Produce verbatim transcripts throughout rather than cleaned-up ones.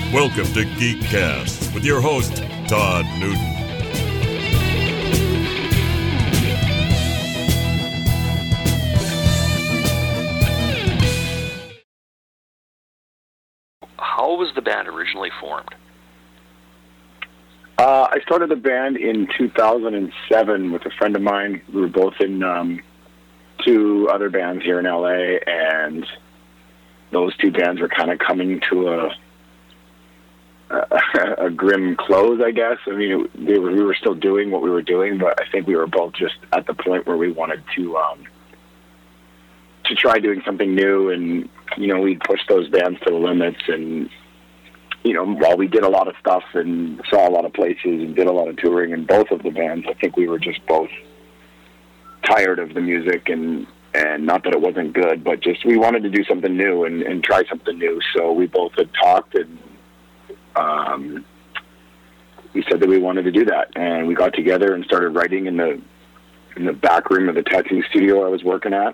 Welcome to Geekcast with your host, Todd Newton. How was the band originally formed? Uh, I started the band in two thousand seven with a friend of mine. We were both in um, two other bands here in L A, and those two bands were kind of coming to a a, a grim close, I guess. I mean, it, they were, we were still doing what we were doing, but I think we were both just at the point where we wanted to um, to try doing something new, and you know, we pushed those bands to the limits. And you know, while we did a lot of stuff and saw a lot of places and did a lot of touring in both of the bands, I think we were just both tired of the music, and and not that it wasn't good, but just we wanted to do something new and, and try something new. So we both had talked, and um, we said that we wanted to do that, and we got together and started writing in the in the back room of the tattoo studio I was working at.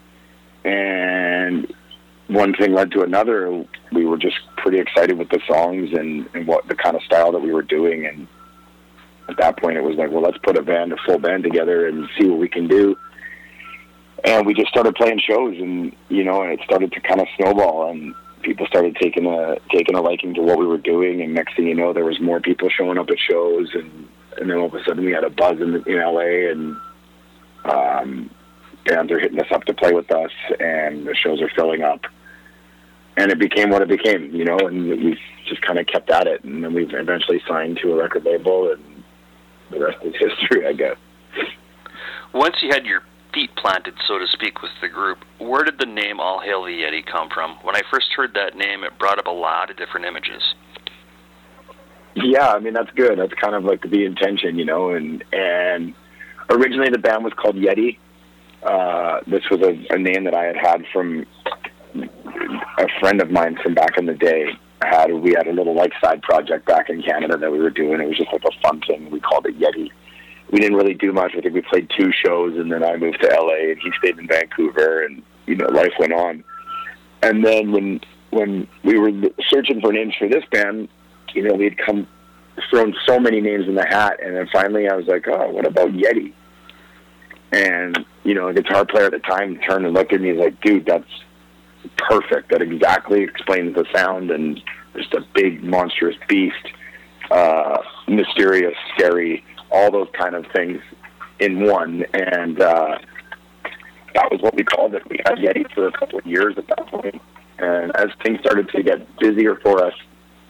And one thing led to another. We were just pretty excited with the songs and, and what the kind of style that we were doing. And at that point, it was like, well, let's put a band, a full band together and see what we can do. And we just started playing shows, and you know, and it started to kind of snowball, and people started taking a taking a liking to what we were doing. And next thing you know, there was more people showing up at shows, and and then all of a sudden we had a buzz in, in L A, and um, bands are hitting us up to play with us, and the shows are filling up. And it became what it became, you know, and we've just kind of kept at it. And then we've eventually signed to a record label, and the rest is history, I guess. Once you had your feet planted, so to speak, with the group, where did the name All Hail the Yeti come from? When I first heard that name, it brought up a lot of different images. Yeah, I mean, that's good. That's kind of like the intention, you know, and, and originally the band was called Yeti. Uh, this was a, a name that I had had from a friend of mine from back in the day. Had we had a little like side project back in Canada that we were doing. It was just like a fun thing. We called it Yeti. We didn't really do much. I think we played two shows, and then I moved to L A, and he stayed in Vancouver, and you know, life went on. And then when when we were searching for names for this band, you know, we had come thrown so many names in the hat, and then finally I was like, oh, what about Yeti? And you know, a guitar player at the time turned and looked at me, and he's like, dude, that's perfect. That exactly explains the sound, and just a big monstrous beast, uh, mysterious, scary, all those kind of things in one. And uh, that was what we called it. We had Yeti for a couple of years at that point. And as things started to get busier for us,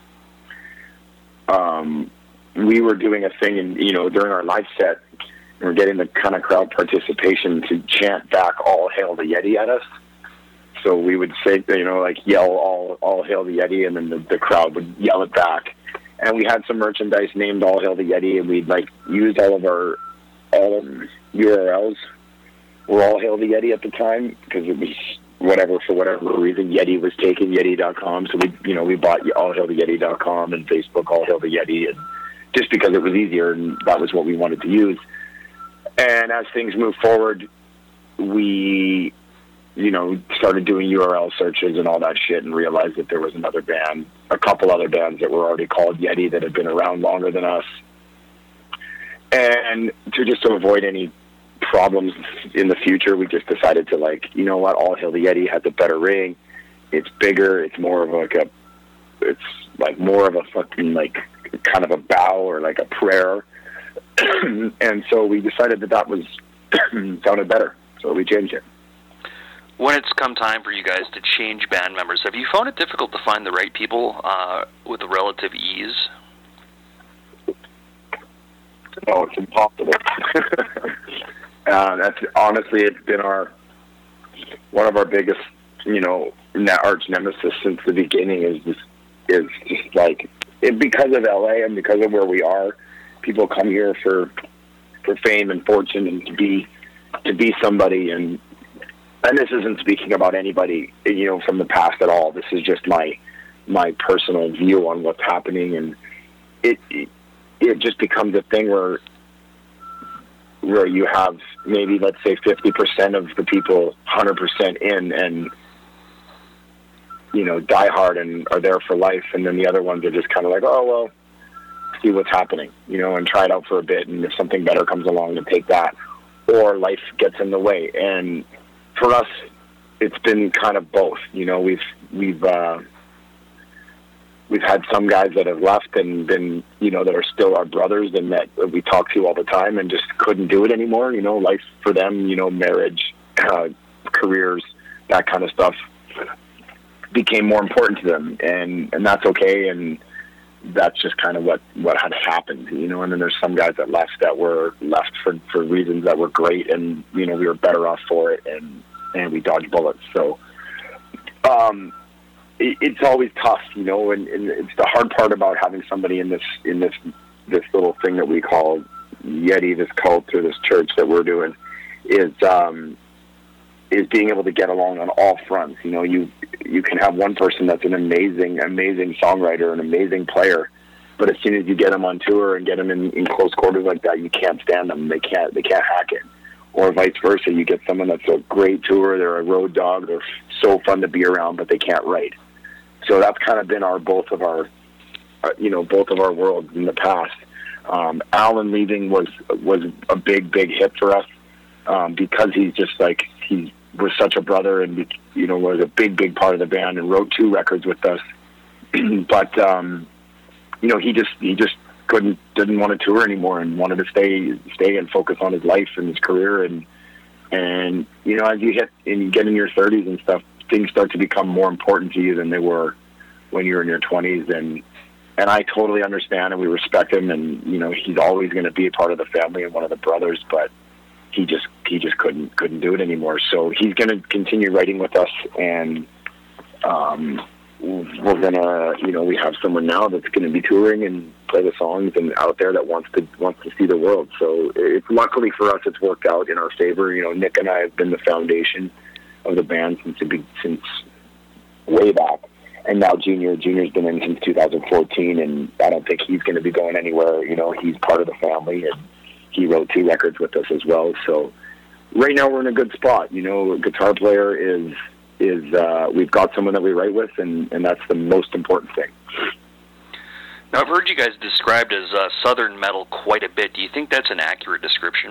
um, we were doing a thing, and you know, during our live set, we were getting the kind of crowd participation to chant back "All Hail the Yeti" at us. So we would say, you know, like yell "All All Hail the Yeti," and then the, the crowd would yell it back. And we had some merchandise named "All Hail the Yeti," and we'd like used all of our all of U R Ls were "All Hail the Yeti" at the time, because it was whatever, for whatever reason, Yeti was taken, Yeti dot com. So we, you know, we bought all hail the yeti dot com and Facebook All Hail the Yeti, and just because it was easier, and that was what we wanted to use. And as things moved forward, we, you know, started doing U R L searches and all that shit, and realized that there was another band, a couple other bands that were already called Yeti that had been around longer than us. And to just to avoid any problems in the future, we just decided to, like, you know what, All Hail the Yeti has a better ring. It's bigger. It's more of like a, it's like more of a fucking like kind of a bow or like a prayer. And so we decided that that was sounded better. So we changed it. When it's come time for you guys to change band members, have you found it difficult to find the right people uh, with a relative ease? No, it's impossible. uh, that's honestly, it's been our one of our biggest, you know, arch nemesis since the beginning. Is just, is just like it, because of L A and because of where we are, people come here for for fame and fortune and to be to be somebody. And and this isn't speaking about anybody, you know, from the past at all. This is just my my personal view on what's happening, and it. it it just becomes a thing where where you have maybe, let's say, fifty percent of the people one hundred percent in, and you know, die hard and are there for life, and then the other ones are just kind of like, oh, well, see what's happening, you know, and try it out for a bit, and if something better comes along, to take that, or life gets in the way. And for us, it's been kind of both. You know, we've we've uh, we've had some guys that have left and been, you know, that are still our brothers and that we talk to all the time and just couldn't do it anymore. You know, life for them, you know, marriage, uh, careers, that kind of stuff became more important to them, and and that's okay. And that's just kind of what, what had happened, you know. And then there's some guys that left that were left for, for reasons that were great, and, you know, we were better off for it, and, and we dodged bullets. So um, it, it's always tough, you know, and, and it's the hard part about having somebody in this in this this little thing that we call Yeti, this cult or this church that we're doing, is um, is being able to get along on all fronts. You know, you you can have one person that's an amazing, amazing songwriter, an amazing player, but as soon as you get them on tour and get them in, in close quarters like that, you can't stand them. They can't they can't hack it. Or vice versa, you get someone that's a great tour, they're a road dog, they're so fun to be around, but they can't write. So that's kind of been our both of our, uh, you know, both of our worlds in the past. Um, Alan leaving was was a big, big hit for us um, because he's just like he was such a brother, and you know, was a big, big part of the band and wrote two records with us. But um, you know, he just he just couldn't didn't want to tour anymore and wanted to stay stay and focus on his life and his career. And and you know, as you hit and you get in your thirties and stuff, things start to become more important to you than they were when you were in your twenties. And and I totally understand, and we respect him, and you know, he's always going to be a part of the family and one of the brothers, but he just he just couldn't couldn't do it anymore. So he's going to continue writing with us, and um, we're gonna, you know, we have someone now that's going to be touring and play the songs and out there that wants to wants to see the world. So it's luckily for us, it's worked out in our favor. You know, Nick and I have been the foundation of the band since it be, since way back, and now Junior Junior's been in since two thousand fourteen, and I don't think he's going to be going anywhere. You know, he's part of the family, and he wrote two records with us as well. So right now we're in a good spot. You know, a guitar player is is uh, we've got someone that we write with, and, and that's the most important thing. Now, I've heard you guys described as uh, Southern metal quite a bit. Do you think that's an accurate description?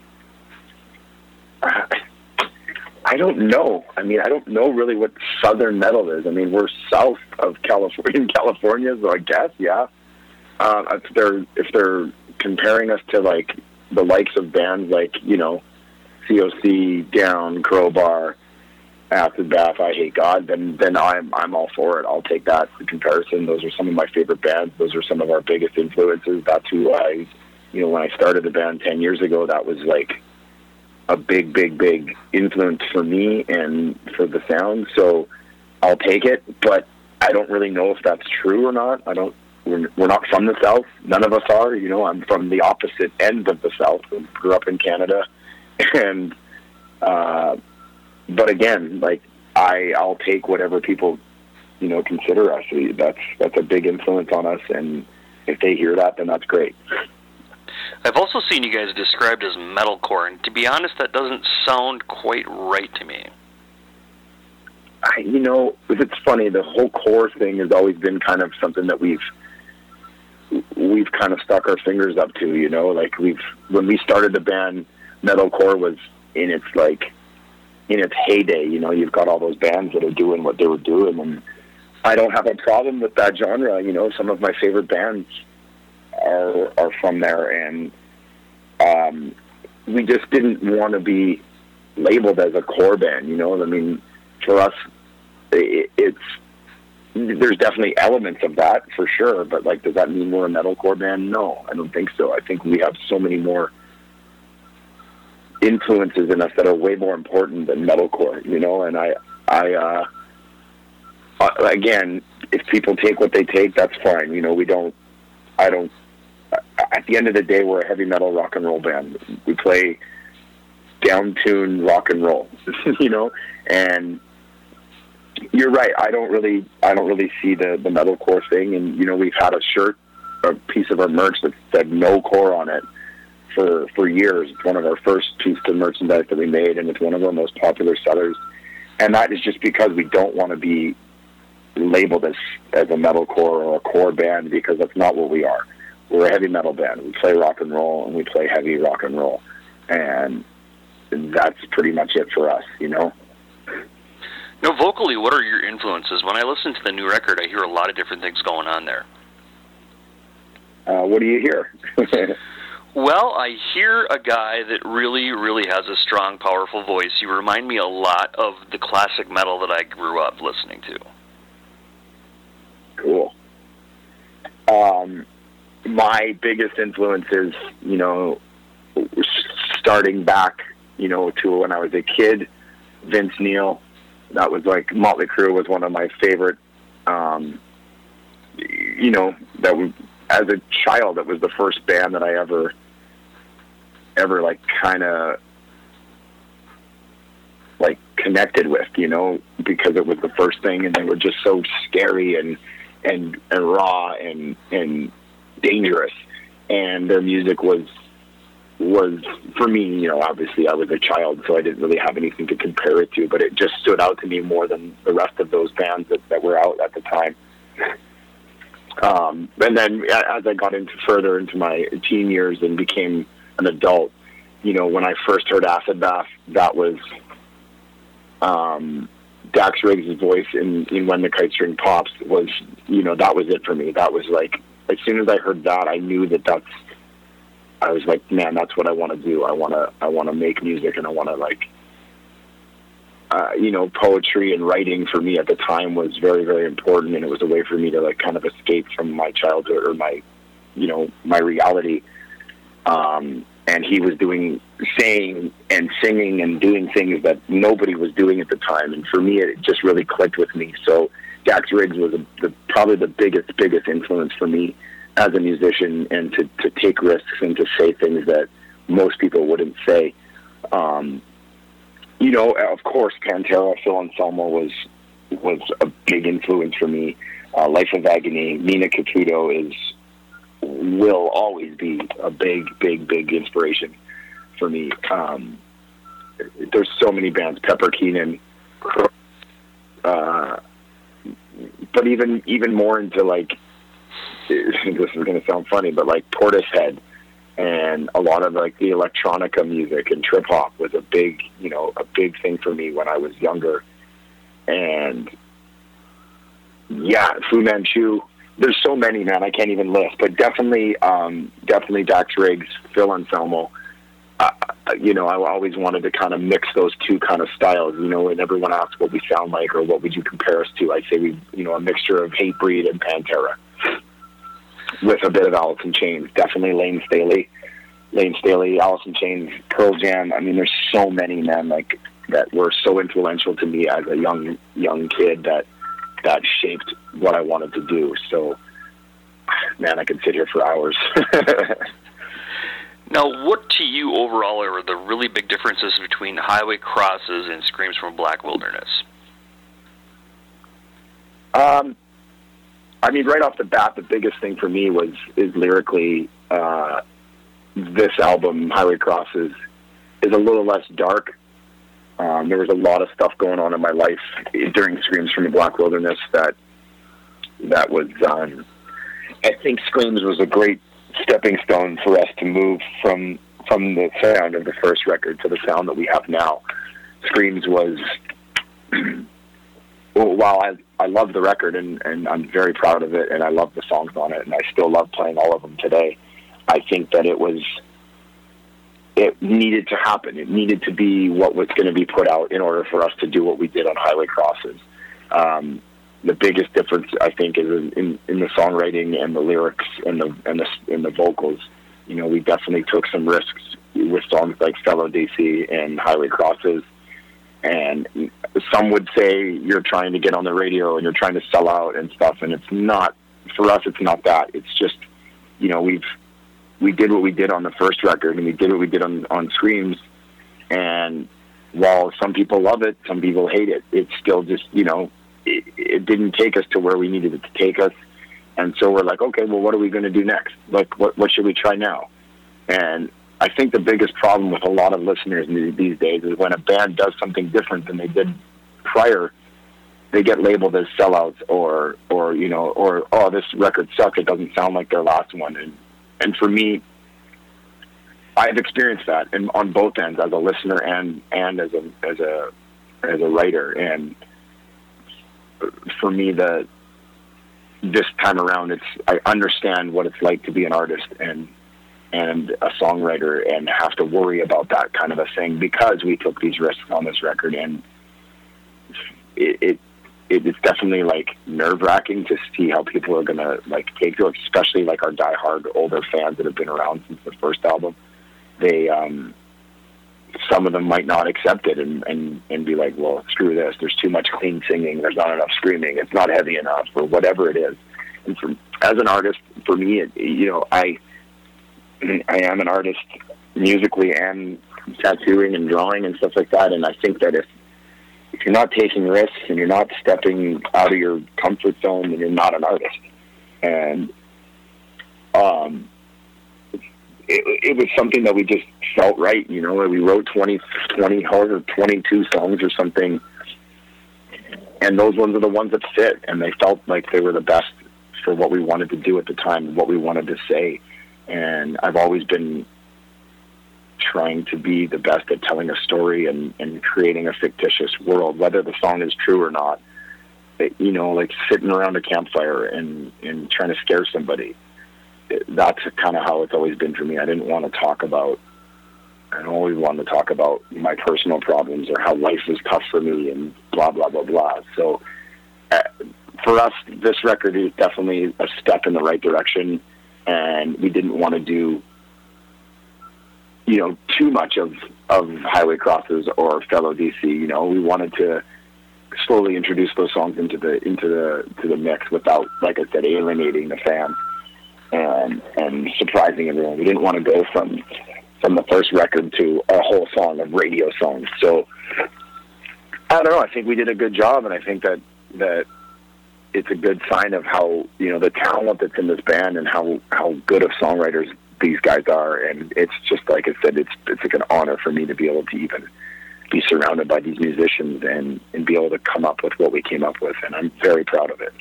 Uh, I don't know. I mean, I don't know really what Southern metal is. I mean, we're south of California, California, so I guess, yeah. Uh, if they're if they're comparing us to like the likes of bands like, you know, C O C, Down, Crowbar, Acid Bath, I Hate God, then then I'm I'm all for it. I'll take that in comparison. Those are some of my favorite bands. Those are some of our biggest influences. That's who I, you know, when I started the band ten years ago, that was like a big, big, big influence for me and for the sound. So I'll take it, but I don't really know if that's true or not. I don't. We're, we're not from the South. None of us are. You know, I'm from the opposite end of the South. I grew up in Canada, and uh, but again, like I, I'll take whatever people, you know, consider us. That's that's a big influence on us, and if they hear that, then that's great. I've also seen you guys described as metalcore, and to be honest, that doesn't sound quite right to me. I, you know, it's funny. The whole core thing has always been kind of something that we've we've kind of stuck our fingers up to. You know, like we've when we started the band, metalcore was in its like in its heyday. You know, you've got all those bands that are doing what they were doing, and I don't have a problem with that genre. You know, some of my favorite bands are are from there, and um, we just didn't want to be labeled as a core band. You know, I mean, for us, it, it's there's definitely elements of that for sure, but like, does that mean we're a metalcore band? No, I don't think so. I think we have so many more influences in us that are way more important than metalcore. You know, and I, I, uh, again, if people take what they take, that's fine. You know, we don't. I don't. At the end of the day, we're a heavy metal rock and roll band. We play down-tuned rock and roll, you know. And you're right. I don't really, I don't really see the the metalcore thing. And you know, we've had a shirt, a piece of our merch that said "No Core" on it for for years. It's one of our first pieces of merchandise that we made, and it's one of our most popular sellers. And that is just because we don't want to be labeled as as a metalcore or a core band, because that's not what we are. We're a heavy metal band. We play rock and roll, and we play heavy rock and roll, and that's pretty much it for us, you know. Now, vocally, what are your influences? When I listen to the new record, I hear a lot of different things going on there. Uh, what do you hear? Well, I hear a guy that really, really has a strong, powerful voice. You remind me a lot of the classic metal that I grew up listening to. Cool. Um, my biggest influence is, you know, starting back, you know, to when I was a kid, Vince Neil. That was like, Motley Crue was one of my favorite, um, you know, that was, as a child, it was the first band that I ever, ever like kind of like connected with, you know, because it was the first thing, and they were just so scary and and, and raw and and dangerous, and their music was was for me, you know, obviously I was a child, so I didn't really have anything to compare it to, but it just stood out to me more than the rest of those bands that, that were out at the time. Um, and then as I got into further into my teen years and became an adult, you know, when I first heard Acid Bath, that was um, Dax Riggs' voice in, in When the Kite String Pops was, you know, that was it for me. That was like, as soon as I heard that, I knew that that's, I was like, man, that's what I want to do. I want to, I want to make music, and I want to like, Uh, you know, poetry and writing for me at the time was very, very important, and it was a way for me to like kind of escape from my childhood or my, you know, my reality. Um, and he was doing, saying and singing and doing things that nobody was doing at the time, and for me, it just really clicked with me. So Dax Riggs was a, the, probably the biggest, biggest influence for me as a musician, and to, to take risks and to say things that most people wouldn't say. Um, You know, of course, Pantera, Phil Anselmo was was a big influence for me. Uh, Life of Agony, Nina Caputo is will always be a big, big, big inspiration for me. Um, there's so many bands, Pepper Keenan, uh, but even even more into like, this is going to sound funny, but like Portishead. And a lot of like the electronica music and trip hop was a big, you know, a big thing for me when I was younger. And yeah, Fu Manchu. There's so many, man. I can't even list, but definitely, um, definitely Dax Riggs, Phil Anselmo. Uh, you know, I always wanted to kind of mix those two kind of styles. You know, when everyone asks what we sound like or what would you compare us to, I say we, you know, a mixture of Hatebreed and Pantera, with a bit of Alice in Chains. Definitely Lane Staley, Lane Staley, Alice in Chains, Pearl Jam. I mean, there's so many, man, like that were so influential to me as a young young kid that that shaped what I wanted to do. So, man, I could sit here for hours. Now, what to you overall are the really big differences between Highway Crosses and Screams from Black Wilderness? Um. I mean, right off the bat, the biggest thing for me was is lyrically, uh, this album, Highway Crosses, is a little less dark. Um, there was a lot of stuff going on in my life during Screams from the Black Wilderness that that was, um, I think Screams was a great stepping stone for us to move from from the sound of the first record to the sound that we have now. Screams was... Well, while I I love the record and, and I'm very proud of it and I love the songs on it and I still love playing all of them today, I think that it was, it needed to happen. It needed to be what was going to be put out in order for us to do what we did on Highway Crosses. Um, the biggest difference, I think, is in, in, in the songwriting and the lyrics and the, and the and the vocals. You know, we definitely took some risks with songs like Fellow D C and Highway Crosses. And some would say you're trying to get on the radio and you're trying to sell out and stuff, and it's not. For us, it's not that. It's just, you know, we've we did what we did on the first record, and we did what we did on on Screams. And while some people love it, some people hate it. It's still just, you know, it, it didn't take us to where we needed it to take us. And so we're like, okay, well, what are we going to do next? Like, what what should we try now? And I think the biggest problem with a lot of listeners these days is when a band does something different than they did prior, they get labeled as sellouts, or, or, you know, or, oh, this record sucks. It doesn't sound like their last one. And, and for me, I've experienced that in, on both ends, as a listener and, and as a, as a, as a writer. And for me, the, this time around, it's, I understand what it's like to be an artist and, and a songwriter and have to worry about that kind of a thing, because we took these risks on this record. And it, it it's definitely like nerve wracking to see how people are going to like take to it, especially like our diehard older fans that have been around since the first album. They, um, some of them might not accept it and, and, and be like, well, screw this. There's too much clean singing. There's not enough screaming. It's not heavy enough, or whatever it is. And for, as an artist, for me, it, you know, I, I am an artist musically and tattooing and drawing and stuff like that. And I think that if, if you're not taking risks and you're not stepping out of your comfort zone, then you're not an artist. And um, it, it was something that we just felt right. You know, we wrote twenty, twenty or twenty-two songs or something, and those ones are the ones that fit, and they felt like they were the best for what we wanted to do at the time, what we wanted to say. And I've always been trying to be the best at telling a story and, and creating a fictitious world, whether the song is true or not. It, you know, like sitting around a campfire and, and trying to scare somebody. It, that's kind of how it's always been for me. I didn't want to talk about, I always wanted to talk about my personal problems or how life was tough for me and blah, blah, blah, blah. So uh, for us, this record is definitely a step in the right direction. And we didn't want to do, you know, too much of, of Highway Crosses or Fellow D C. You know, we wanted to slowly introduce those songs into the into the to the mix without, like I said, alienating the fans and and surprising everyone. We didn't want to go from from the first record to a whole song of radio songs. So I don't know. I think we did a good job, and I think that that. It's a good sign of how, you know, the talent that's in this band and how, how good of songwriters these guys are. And it's just, like I said, it's it's like an honor for me to be able to even be surrounded by these musicians and, and be able to come up with what we came up with. And I'm very proud of it.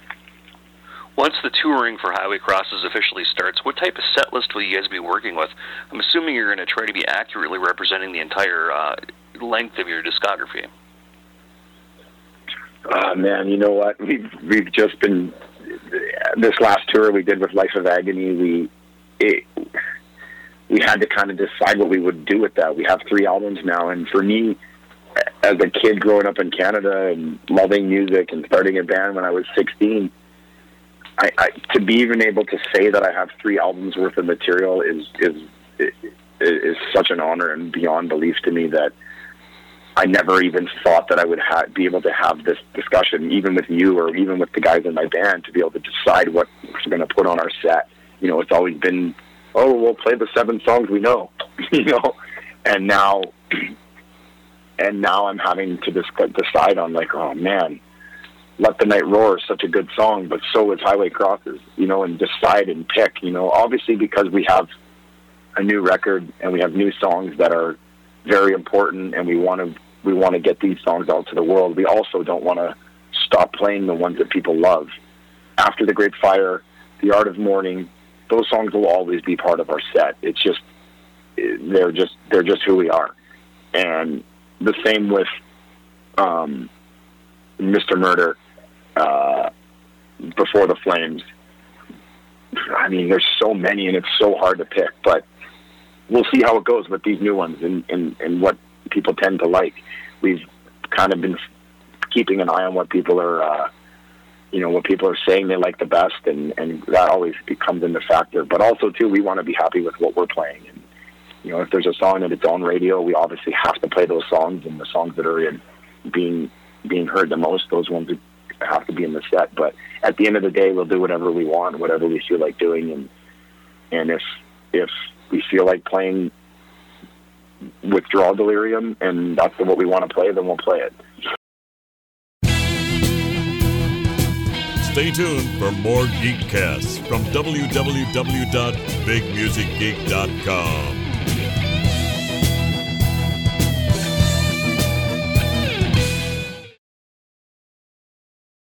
Once the touring for Highway Crosses officially starts, what type of set list will you guys be working with? I'm assuming you're going to try to be accurately representing the entire uh, length of your discography. Oh, man, you know what? We've we've just been this last tour we did with Life of Agony. We it, we had to kind of decide what we would do with that. We have three albums now, and for me, as a kid growing up in Canada and loving music and starting a band when I was sixteen, I, I to be even able to say that I have three albums worth of material is is is, is such an honor and beyond belief to me that I never even thought that I would ha- be able to have this discussion, even with you or even with the guys in my band, to be able to decide what we're going to put on our set. You know, it's always been, oh, we'll play the seven songs we know, you know, and now, and now I'm having to dis- decide on like, oh man, Let the Night Roar is such a good song, but so is Highway Crosses, you know, and decide and pick, you know, obviously because we have a new record and we have new songs that are very important, and we want to we want to get these songs out to the world. We also don't want to stop playing the ones that people love. After the Great Fire, The Art of Mourning, those songs will always be part of our set. It's just they're just they're just who we are. And the same with um, Mister Murder, uh, Before the Flames. I mean, there's so many, and it's so hard to pick, but we'll see how it goes with these new ones and, and, and what people tend to like. We've kind of been keeping an eye on what people are, uh, you know, what people are saying they like the best, and, and that always becomes into factor. But also, too, we want to be happy with what we're playing. And, you know, if there's a song that it's on radio, we obviously have to play those songs, and the songs that are in being being heard the most, those ones have to be in the set. But at the end of the day, we'll do whatever we want, whatever we feel like doing, and and if if we feel like playing Withdrawal Delirium and that's what we want to play, then we'll play it. Stay tuned for more Geekcasts from w w w dot big music geek dot com.